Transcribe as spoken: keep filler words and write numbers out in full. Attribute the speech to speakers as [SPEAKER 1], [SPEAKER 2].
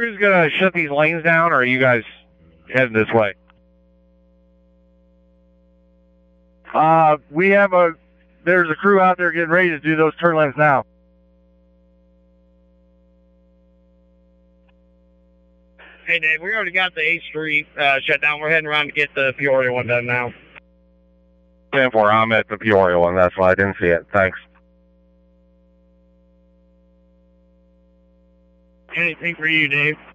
[SPEAKER 1] crew's going to shut these lanes down, or are you guys heading this way?
[SPEAKER 2] Uh, we have a, there's a crew out there getting ready to do those turn lanes now.
[SPEAKER 3] Hey, Dave, we already got the eighth Street uh, shut down. We're heading around to get the Peoria one done now.
[SPEAKER 1] ten four, I'm at the Peoria one. That's why I didn't see it. Thanks.
[SPEAKER 3] Anything for you, Dave?